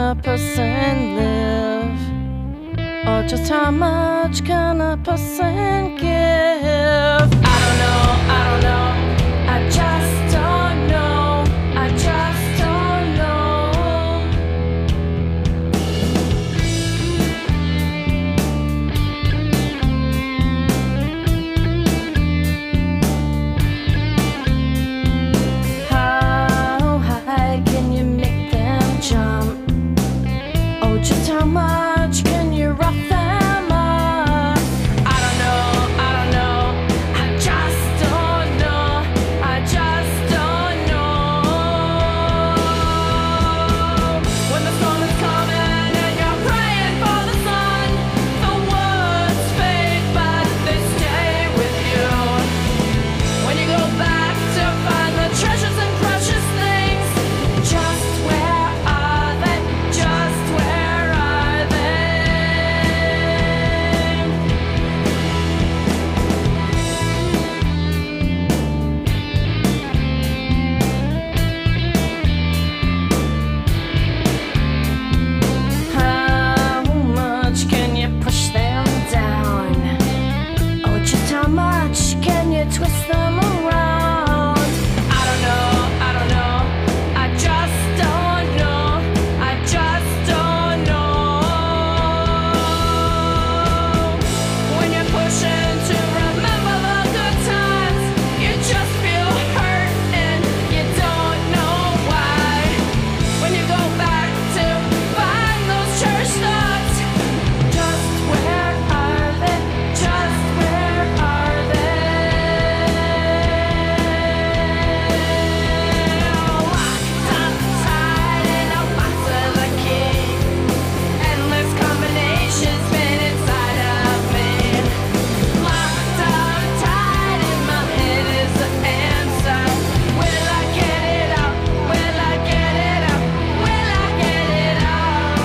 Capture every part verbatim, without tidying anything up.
a person live? Or just how much can a person give? I don't know, I don't know, I just don't know, I just don't know. How high can you make them jump? Oh, just how much can you rough them up? I don't know, I don't know, I just don't know, I just don't know. When the storm is coming and you're praying for the sun, the words fade but they stay with you. When you go back to find the treasures and precious things, just where are they? Just where are they? How much can you push them down? Oh, just how much can you twist them around? I don't know, I don't know, I just don't know, I just don't know. When you're pushing to remember the good times, you just feel hurt and you don't know why. When you go back to find those cherished thoughts, just where are they? Just where are they? Locked up tight in a box with a key, endless combinations spin inside of me. Locked up tight in my head is the answer. Will I get it out? Will I get it out? Will I get it out?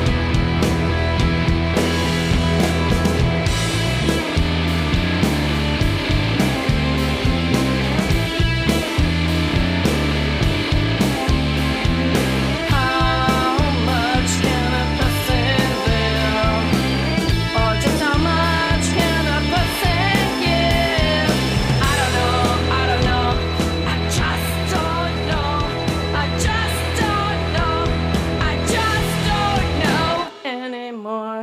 How much can a person live? Or just how much can a person give? I don't know, I don't know, I just don't know, I just don't know, I just don't know anymore.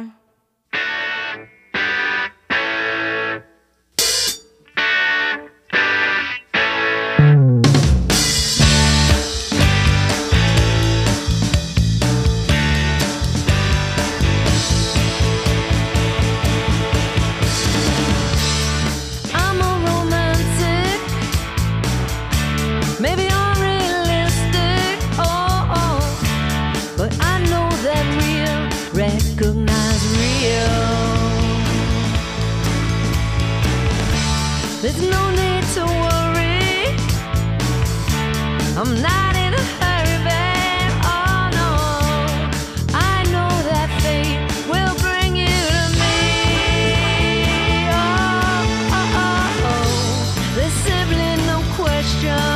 I'm a romantic, maybe unrealistic, oh, oh. But I know that real recognize real. There's no need to worry, I'm not in a hurry, babe, oh no. I know that fate will bring you to me, oh, oh, oh, oh. There's simply no question,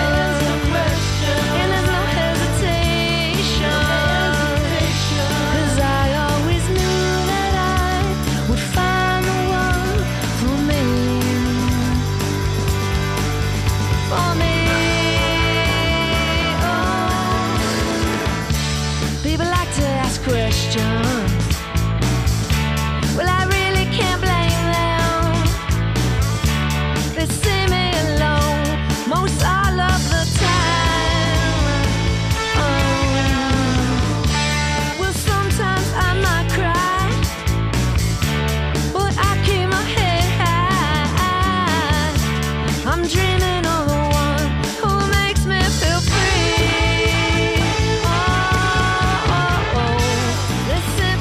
and there's no hesitation, 'cause I always knew that I would find the one for me, for me, oh. People like to ask questions, well, I really can't blame them. They see me alone most all of the time. Oh. Well, sometimes I might cry, but I keep my head high. I'm dreaming of the one who makes me feel free. Oh, oh, oh. There's simply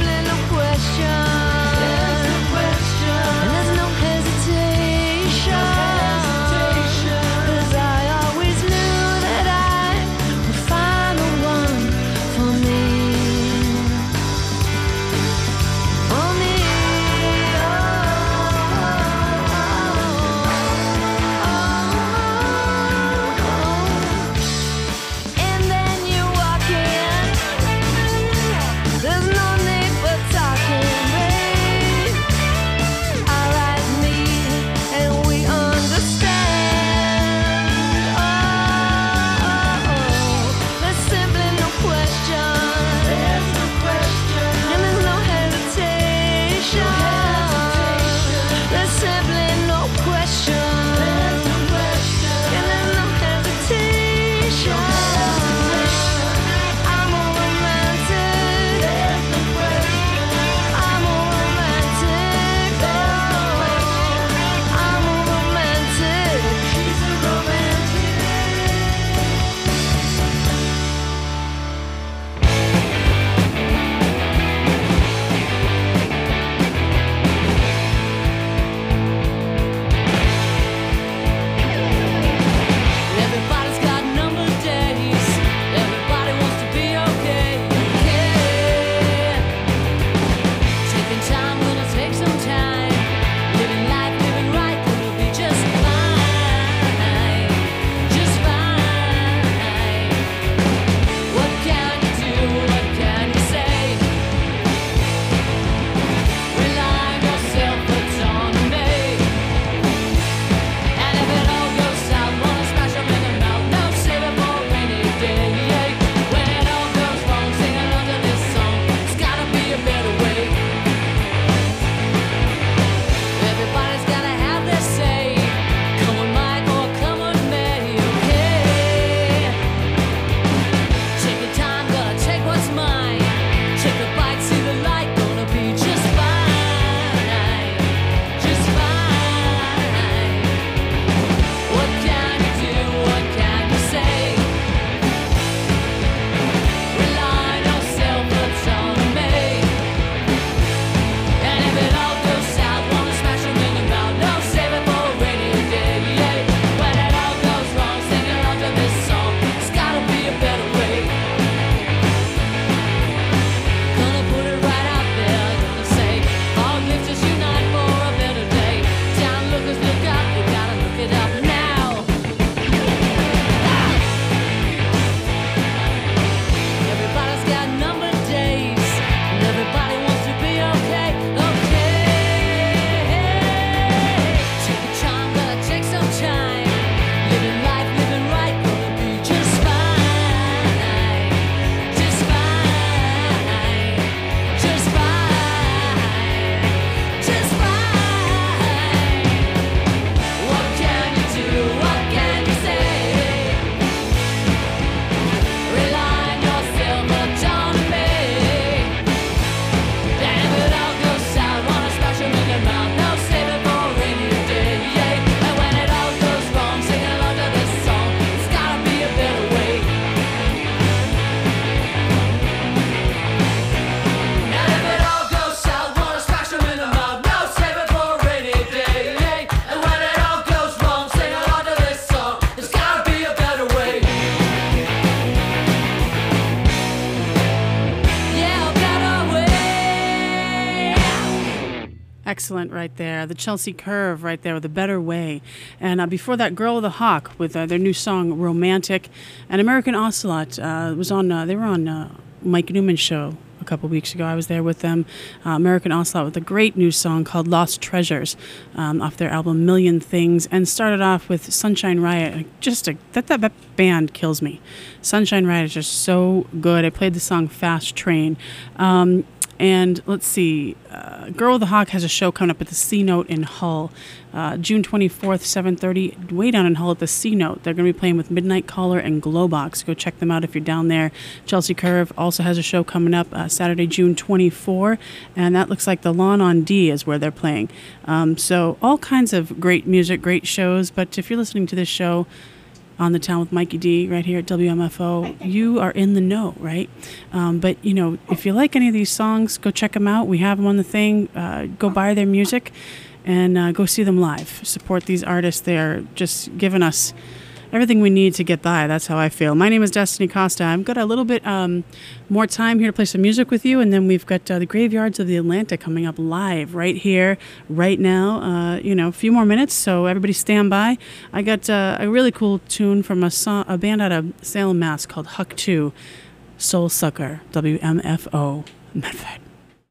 excellent right there. The Chelsea Curve right there with A Better Way. And uh, before that, Girl with a Hawk with uh, their new song, Romantic. And American Ocelot uh, was on, uh, they were on uh, Mike Newman's show a couple weeks ago. I was there with them. Uh, American Ocelot with a great new song called Lost Treasures um, off their album Million Things, and started off with Sunshine Riot. Just a, that, that that band kills me. Sunshine Riot is just so good. I played the song Fast Train. Um, and let's see, uh, Girl with the Hawk has a show coming up at the C Note in Hull, uh, June twenty-fourth, seven thirty, way down in Hull at the C Note. They're going to be playing with Midnight Caller and Glowbox. Go check them out if you're down there. Chelsea Curve also has a show coming up uh, Saturday, June twenty-fourth, and that looks like the Lawn on D is where they're playing. Um, so all kinds of great music, great shows. But if you're listening to this show on The Town with Mikey D right here at W M F O, you are in the know, right? Um, but, you know, if you like any of these songs, go check them out. We have them on the thing. Uh, go buy their music and uh, go see them live. Support these artists. They are just giving us everything we need to get by. That's how I feel. My name is Destiny Costa. I've got a little bit um, more time here to play some music with you, and then we've got uh, the Graveyards of the Atlantic coming up live right here, right now. Uh, you know, a few more minutes, so everybody stand by. I got uh, a really cool tune from a, song, a band out of Salem, Mass called Huck two, Soul Sucker, W M F O, Medford.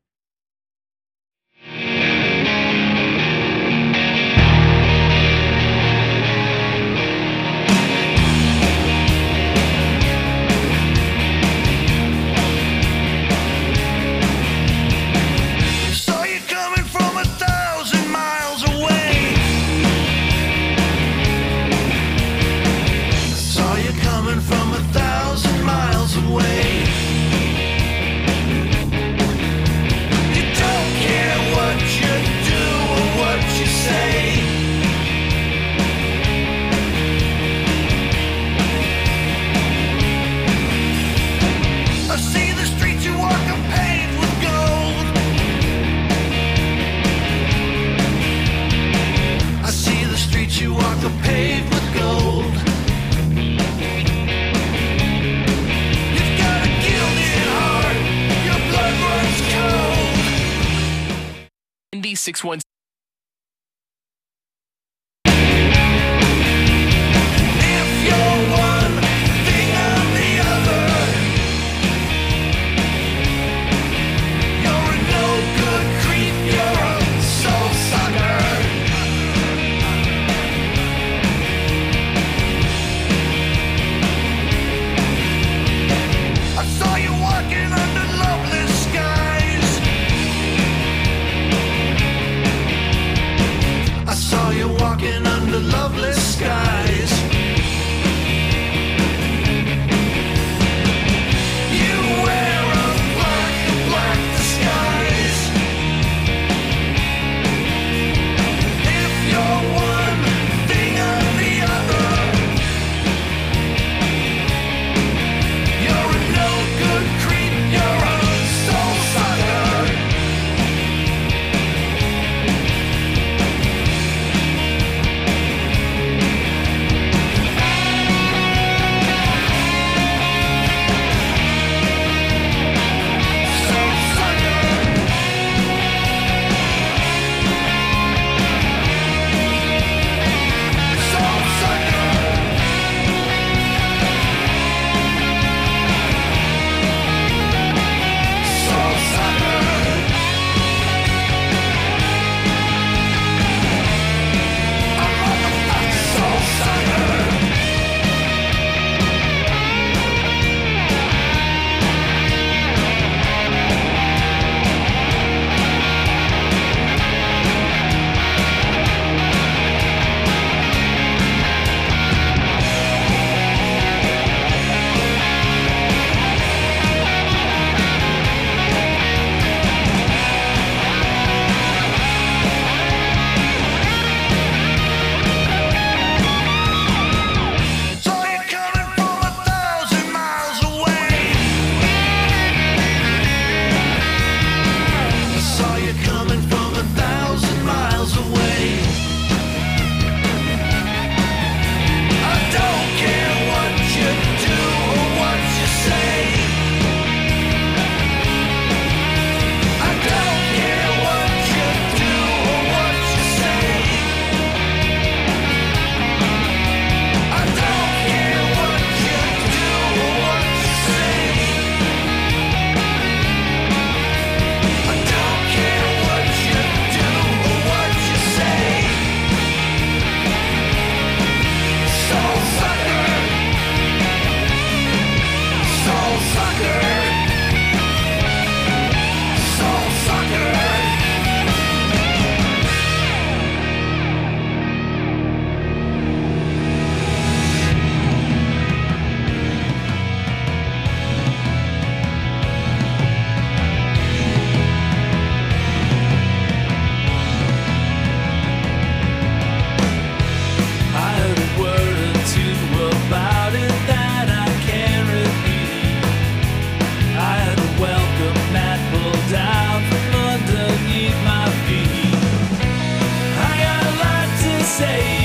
six one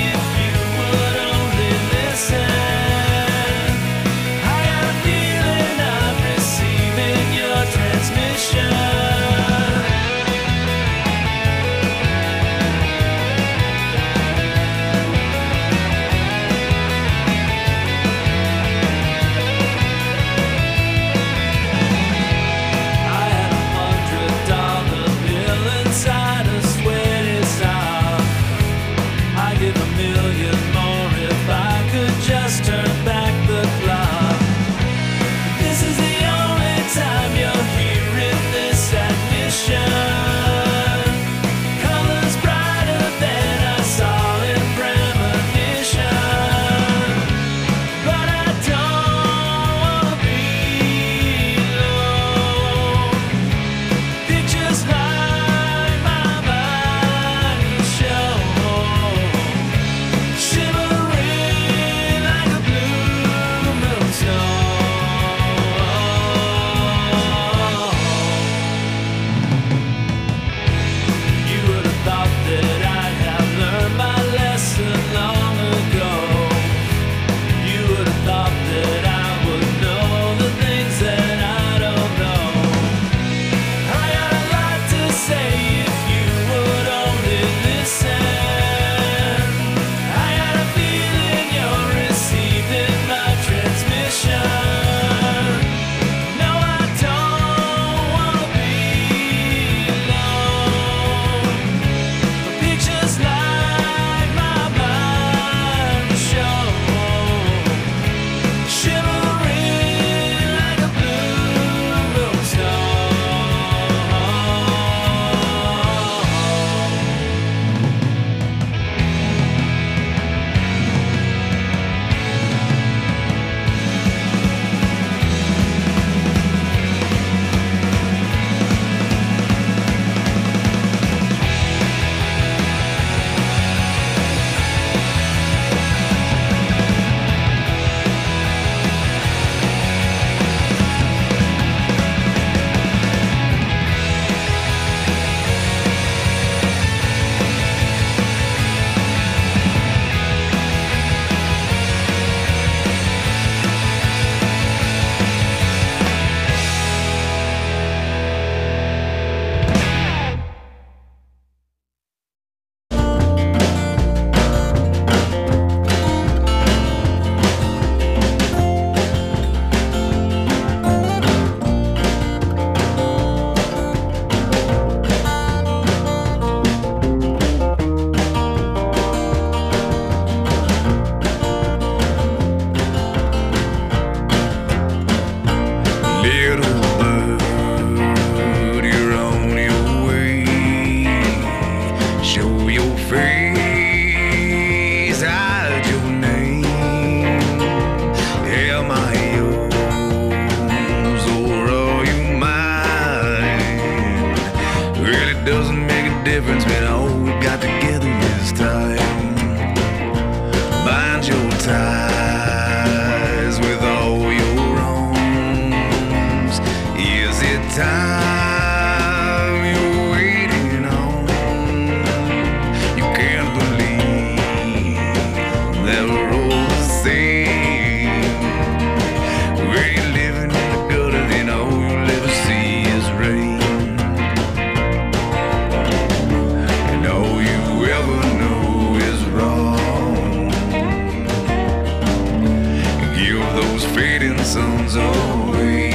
if you would only listen. I got a feeling I'm receiving your transmission. I had a hundred dollar bill inside a sweaty sock. I'd give a million more if I could just turn back the clock. This is the only time you're hearing this admission. Colors brighter than I saw in premonition. But I don't wanna be alone. Pictures like my mind show, shimmering like a blue moonstone. You would have thought that I'd have learned my lesson long ago. You would have thought that I would know the things that I don't know. I got a lot to say if you would only listen. I got a feeling you're receiving my transmission. No, I don't wanna be alone. Pictures like my mind show, shimmering like a blue moonstone. Little bird, you're on your way. Show your face, hide your name. Am I yours or are you mine? Really doesn't make a difference, man. All we've got together is time. Bind your ties with all your wrongs. Is it time you're waiting on? You can't believe that we're all the same. We're living in the gutter, then all you'll ever see is rain. And all you ever know is wrong. Give those fading suns away.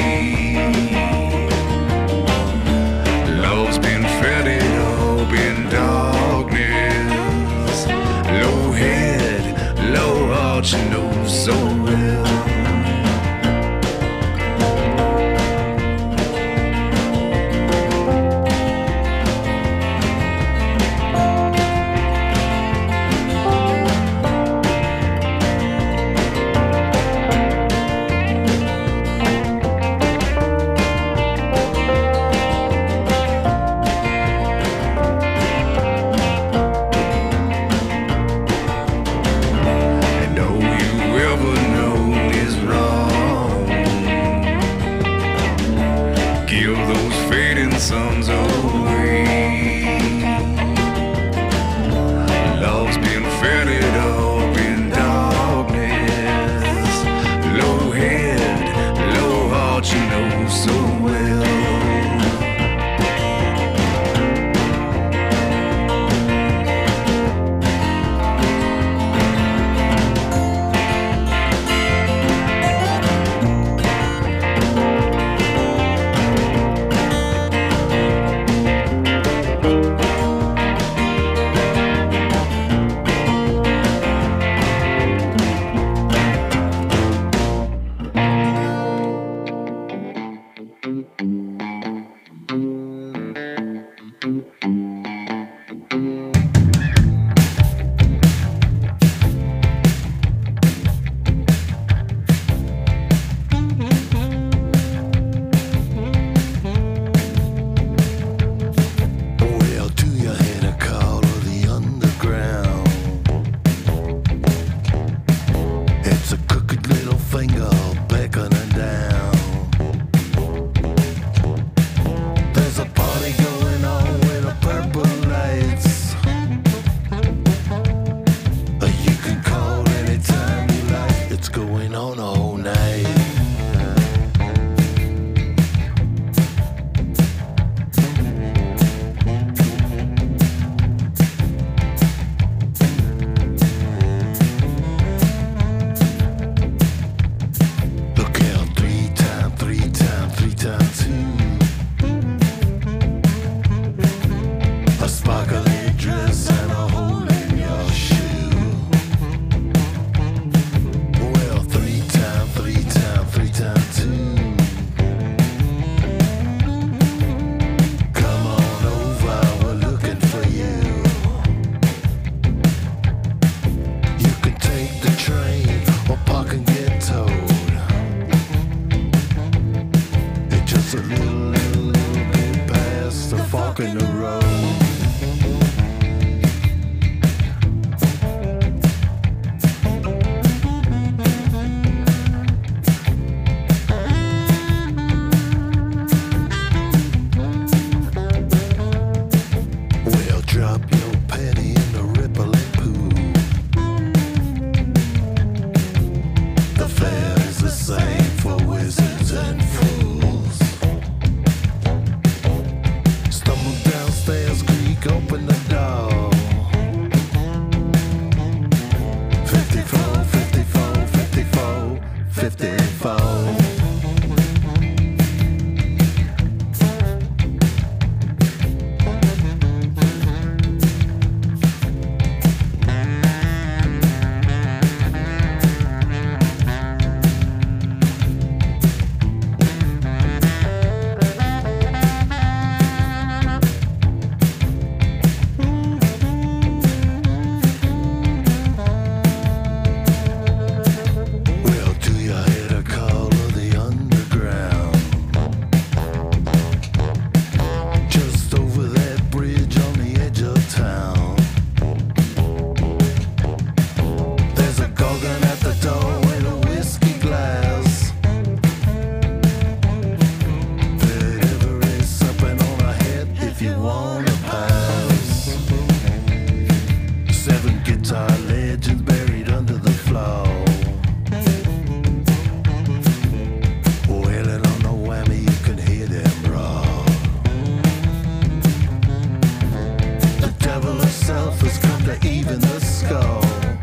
Love's been fettered up in darkness. Low head, low heart, you know. fifty-four. Well, do you hear the call of the underground? Just over that bridge on the edge of town. There's a gorgon at the door with a whiskey glass. There is something on a head if you wanna pass. Seven guitar legends buried under the floor. Wailing on the whammy, you can hear them roar. The devil herself has come to even the score.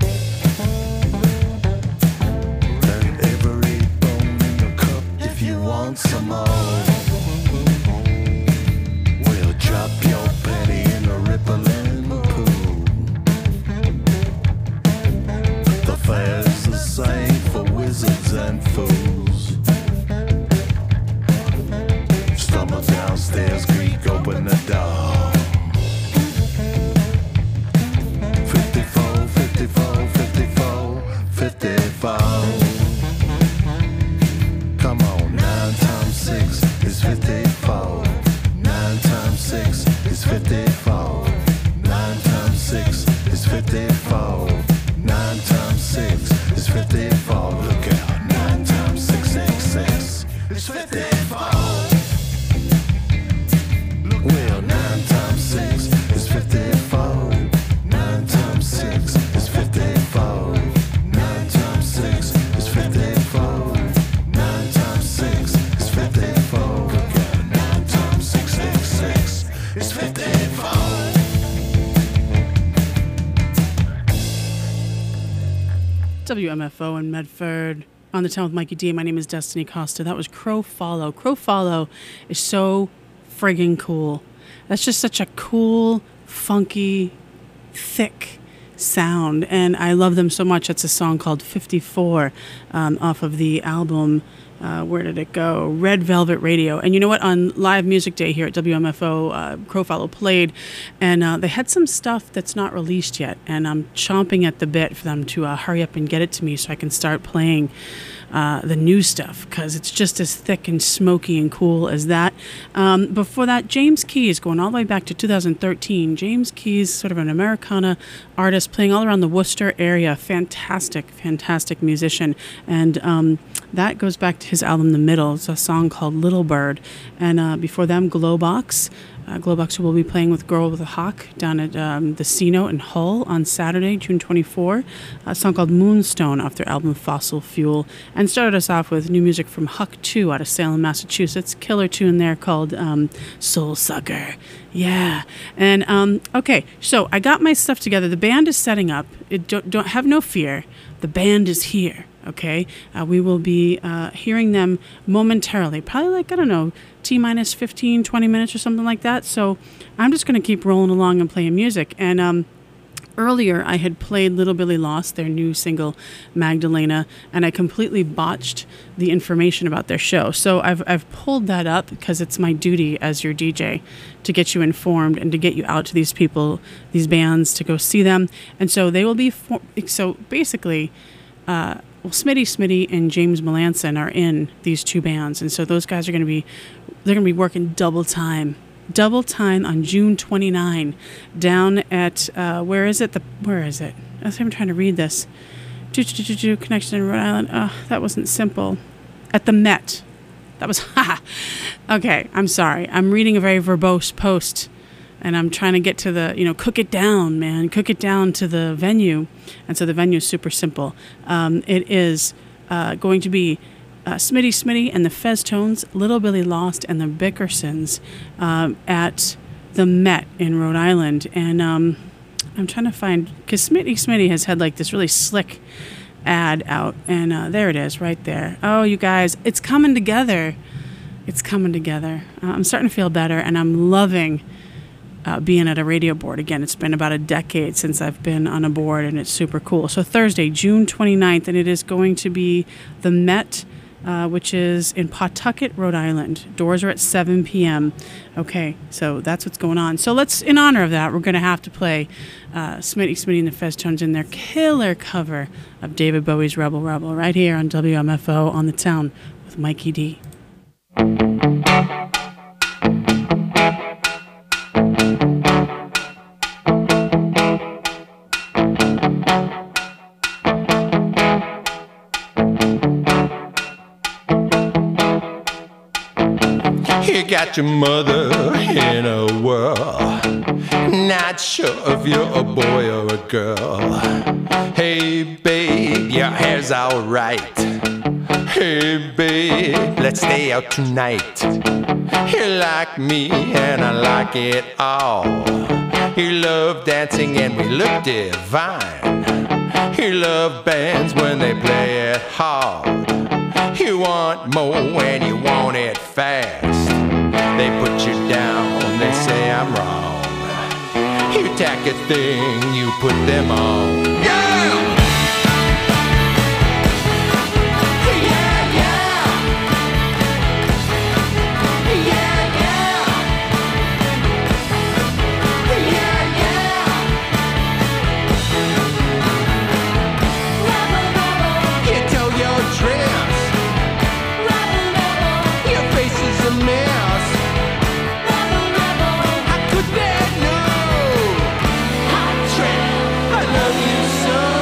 And every bone in your cup if you want some more. We'll drop your penny in a rippling pool. The fair's the same for wizards and fools. Stumble downstairs, creak open the door. fifty-four, fifty-four, fifty-four, fifty-four. Come on, nine times six is fifty-four. Nine times six is fifty-four. Nine times six is fifty-four. Nine times six is fifty-four. Look out, nine times six, six, six is fifty-four. Well, nine times six is fifty-four. Nine times six is fifty-four. Nine times six is fifty-four. Nine times six is fifty-four. Look out, nine times six, six, six is fifty-four. W M F O in Medford. On the Town with Mikey D. My name is Destiny Costa. That was Crow Follow. Crow Follow is so friggin' cool. That's just such a cool, funky, thick sound. And I love them so much. It's a song called fifty-four um, off of the album. Uh, where did it go? Red Velvet Radio. And you know what? On Live Music Day here at W M F O, uh, Crow Follow played, and uh, they had some stuff that's not released yet. And I'm chomping at the bit for them to uh, hurry up and get it to me so I can start playing uh, the new stuff, because it's just as thick and smoky and cool as that. Um, before that, James Keys, going all the way back to two thousand thirteen. James Keys, sort of an Americana artist, playing all around the Worcester area. Fantastic, fantastic musician. And um, that goes back to his album The Middle. It's a song called Little Bird. And uh, before them, Glowbox. Uh, Glowbox will be playing with Girl with a Hawk down at um, the C-Note in Hull on Saturday, June twenty-fourth. A song called Moonstone off their album Fossil Fuel. And started us off with new music from Huck two out of Salem, Massachusetts. Killer tune there called um, Soul Sucker. Yeah. And, um, okay, so I got my stuff together. The band is setting up. It don't, don't have no fear. The band is here. Okay, uh, we will be uh, hearing them momentarily, probably like, I don't know, T minus fifteen, twenty minutes or something like that. So I'm just going to keep rolling along and playing music. And um, earlier I had played Little Billy Lost, their new single, Magdalena, and I completely botched the information about their show. So I've, I've pulled that up because it's my duty as your D J to get you informed and to get you out to these people, these bands, to go see them. And so they will be, for- so basically, uh, well, Smitty Smitty and James Melanson are in these two bands, and so those guys are going to be, they're going to be working double time, double time on June twenty-ninth, down at uh, where is it? The where is it? I'm trying to read this. Do do do do connection in Rhode Island. Oh, that wasn't simple. At the Met. That was ha. Okay, I'm sorry. I'm reading a very verbose post. And I'm trying to get to the, you know, cook it down, man. Cook it down to the venue. And so the venue is super simple. Um, it is uh, going to be uh, Smitty Smitty and the Feztones, Little Billy Lost, and the Bickersons um, at the Met in Rhode Island. And um, I'm trying to find, because Smitty Smitty has had like this really slick ad out, and uh, there it is right there. Oh, you guys, it's coming together. It's coming together. Uh, I'm starting to feel better, and I'm loving uh, being at a radio board again. It's been about a decade since I've been on a board, and it's super cool. So Thursday, June twenty-ninth, and it is going to be the Met, uh, which is in Pawtucket, Rhode Island. Doors are at seven p.m. Okay, so that's what's going on. So let's, in honor of that, we're going to have to play uh, Smitty Smitty and the Festones in their killer cover of David Bowie's Rebel Rebel right here on W M F O on the Town with Mikey D. You got your mother in a whirl, not sure if you're a boy or a girl. Hey babe, your hair's alright. Hey babe, let's stay out tonight. You like me and I like it all. You love dancing and we look divine. You love bands when they play it hard. You want more when you want it fast. They put you down, they say I'm wrong. You tack a thing, you put them on. Yeah! Yeah, yeah! Yeah, yeah! Yeah, yeah! Rebel, rebel. You tell your dress. Rebel, rebel. Your face is a mess. Rebel, rebel. How could they know? Hot trap, I love you so.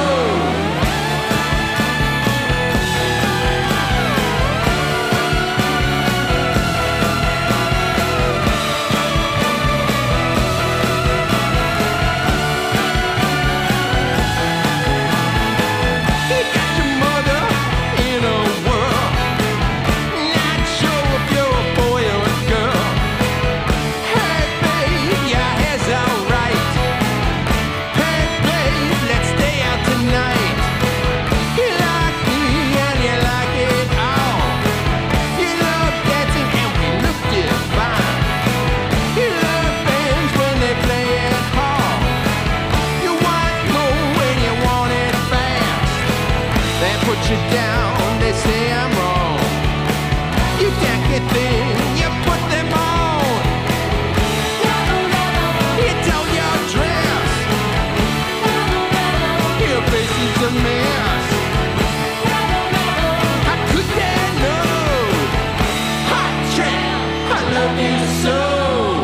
You got your mother in a whirl, not sure if you're a boy or a girl. Hey babe, your hair's alright. Hey babe, let's stay out tonight. You like me and you like it all. You love dancing and we look divine. You love bands when they play it hard. You want more when you want it fast. They put you down, they say I'm wrong. You take a thing, you put them on. You tell your dress. Your face is a mess. How could they know? Hot trap, I love you so.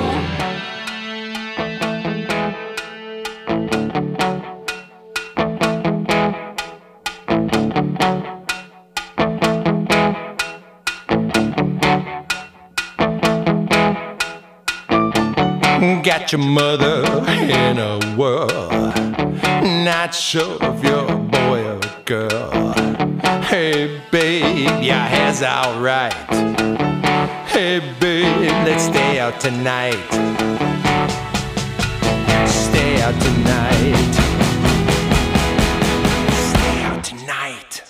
Got your mother in a whirl, not sure if you're a boy or a girl. Hey babe, your hair's alright. Hey babe, let's stay out tonight. Stay out tonight. Stay out tonight.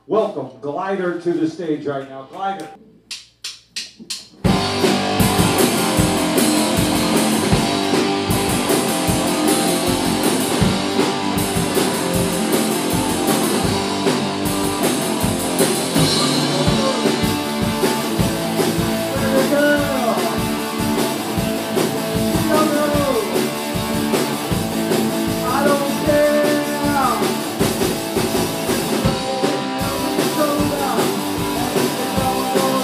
Welcome Glider to the stage right now. Glider. I don't care.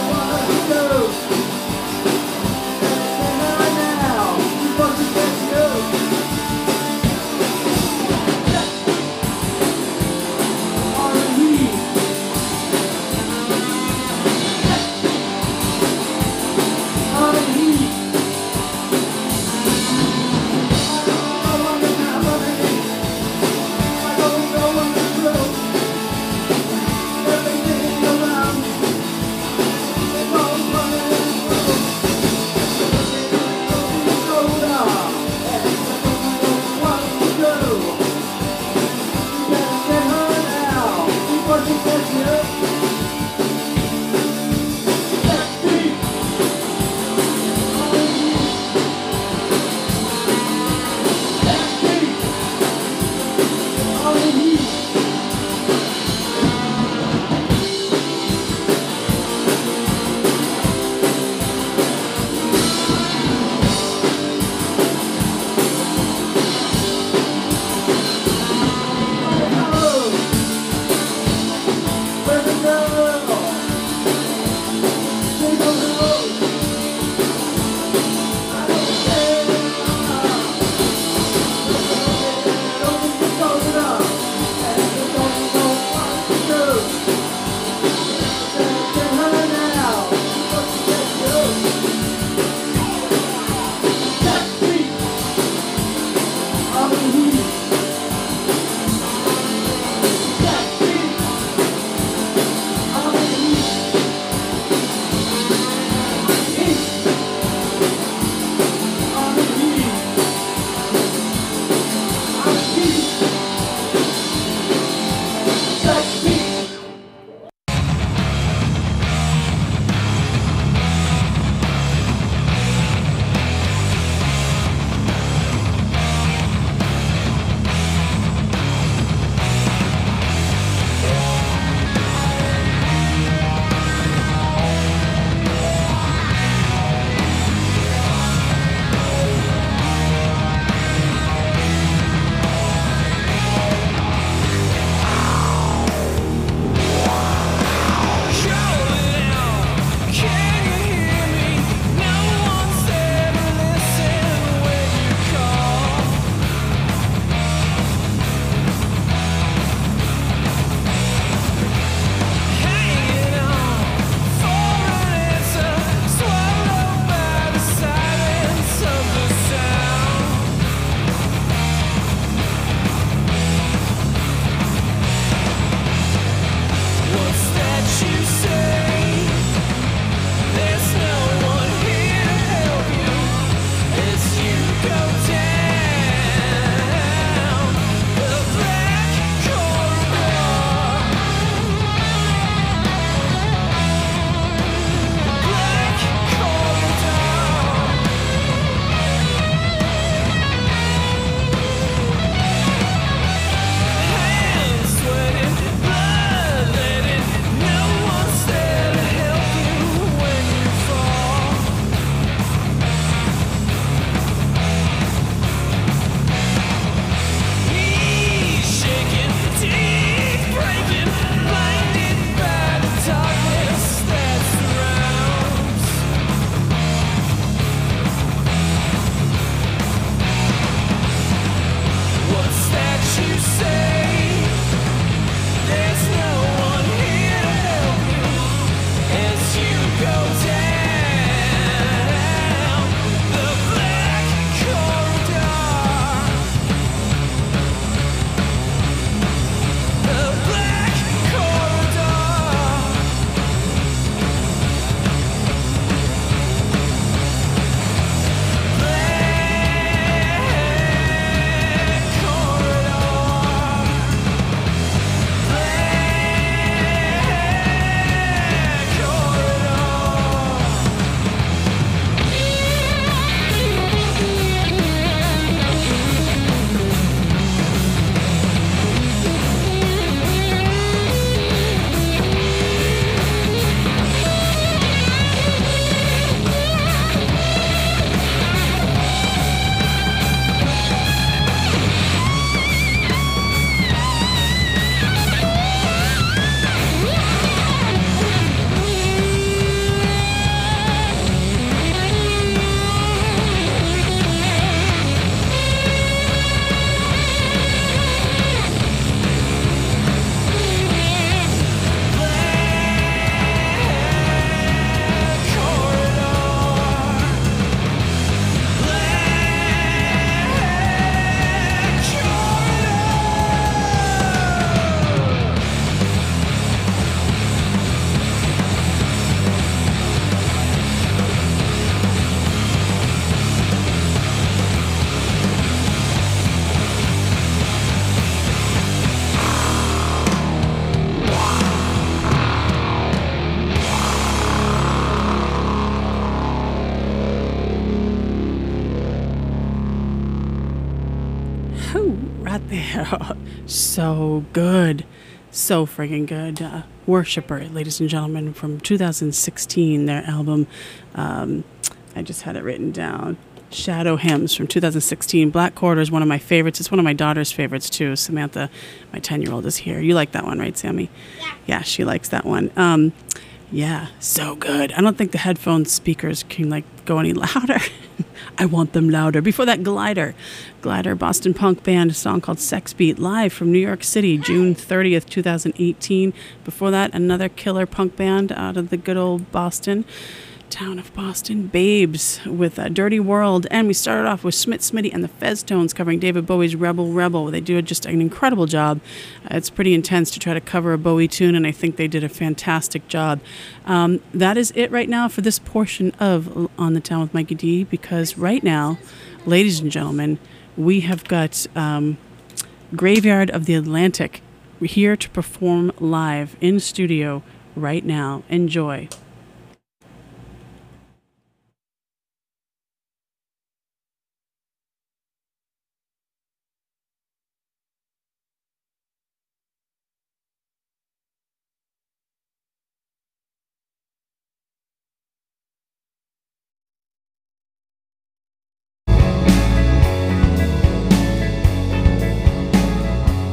right there. So good. So friggin' good. Uh, Worshipper, ladies and gentlemen, from two thousand sixteen, their album. Um, I just had it written down. Shadow Hymns from two thousand sixteen. Black Quarter is one of my favorites. It's one of my daughter's favorites too. Samantha, my ten-year-old, is here. You like that one, right, Sammy? Yeah. Yeah, she likes that one. Um, yeah, so good. I don't think the headphone speakers can like go any louder. I want them louder. Before that, Glider. Glider, Boston punk band, a song called Sex Beat, live from New York City, June thirtieth, twenty eighteen. Before that, another killer punk band out of the good old Boston. Town of Boston, Babes with uh, Dirty World. And we started off with Schmidt Smitty and the Feztones covering David Bowie's Rebel Rebel. They do just an incredible job. Uh, it's pretty intense to try to cover a Bowie tune, and I think they did a fantastic job. Um, that is it right now for this portion of On the Town with Mikey D, because right now, ladies and gentlemen, we have got um, Graveyard of the Atlantic here to perform live in studio right now. Enjoy.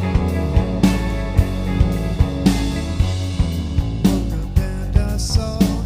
I saw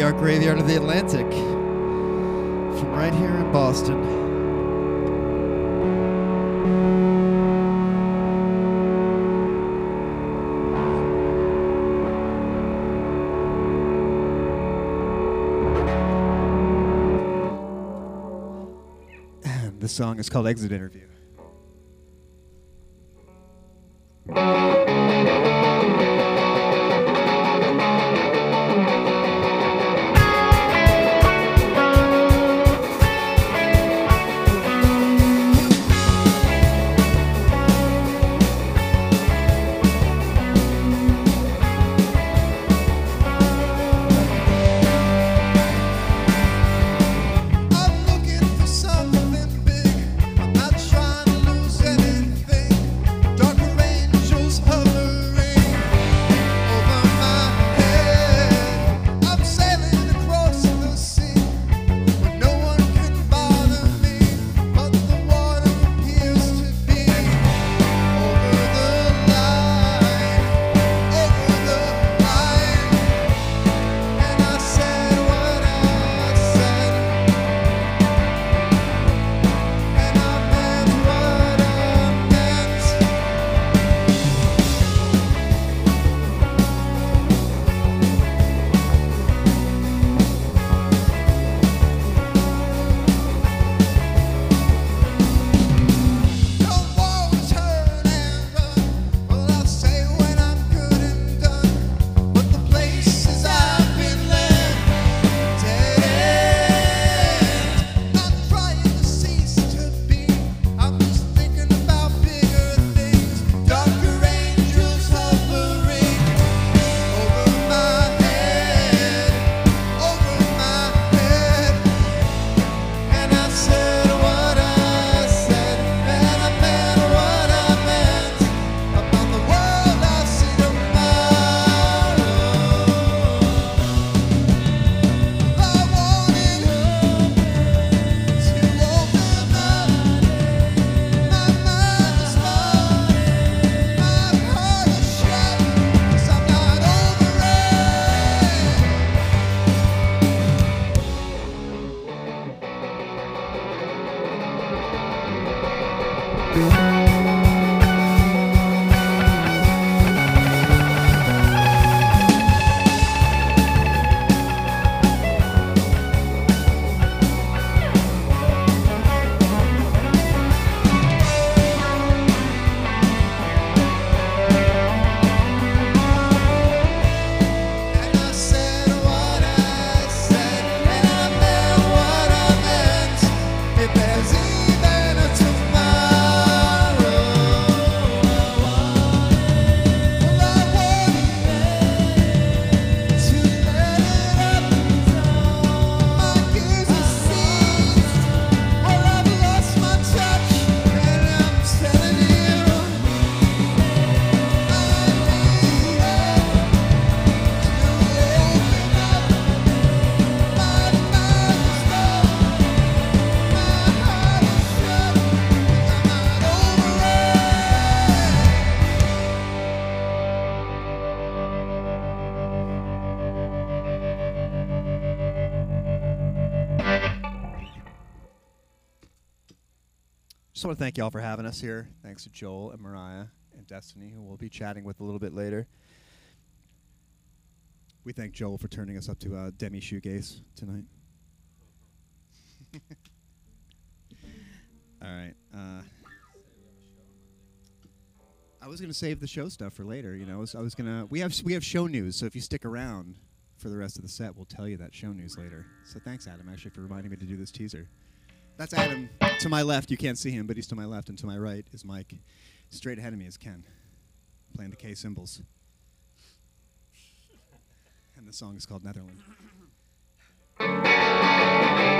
Dark Graveyard of the Atlantic from right here in Boston. And this song is called Exit Interview. I'm looking for something big. I'm not trying to lose anything. Darker angels hovering over my head. I'm sailing across the sea where no one can bother me, but the water appears to be over the line, over the line. And I said what I said. And I meant what I meant. Don't always hurt and run. Well, I'll say when I'm good and done. But the places I've been led, dead end. Not trying to cease to be. I'm just thinking about bigger things. Darker angels hovering over my head, over my head. And I said what I said, and I meant what I meant about the world I see tomorrow. I wanted to open up my mind is locked, my heart is shut, 'cause I'm not over it. And I said what I said, and I meant what I meant. If there's even a tomorrow, well, I wanted to let it up. My gears are seized. Well, I've lost my touch, and I'm telling you, I need it. Just want to thank y'all for having us here. Thanks to Joel and Mariah and Destiny, who we'll be chatting with a little bit later. We thank Joel for turning us up to uh, Demi Shoegaze tonight. All right. Uh, I was gonna save the show stuff for later. You know, I was, I was gonna. We have we have show news, so if you stick around for the rest of the set, we'll tell you that show news later. So thanks, Adam, actually, for reminding me to do this teaser. That's Adam. To my left, you can't see him, but he's to my left, and to my right is Mike. Straight ahead of me is Ken, playing the K cymbals. And the song is called Netherland.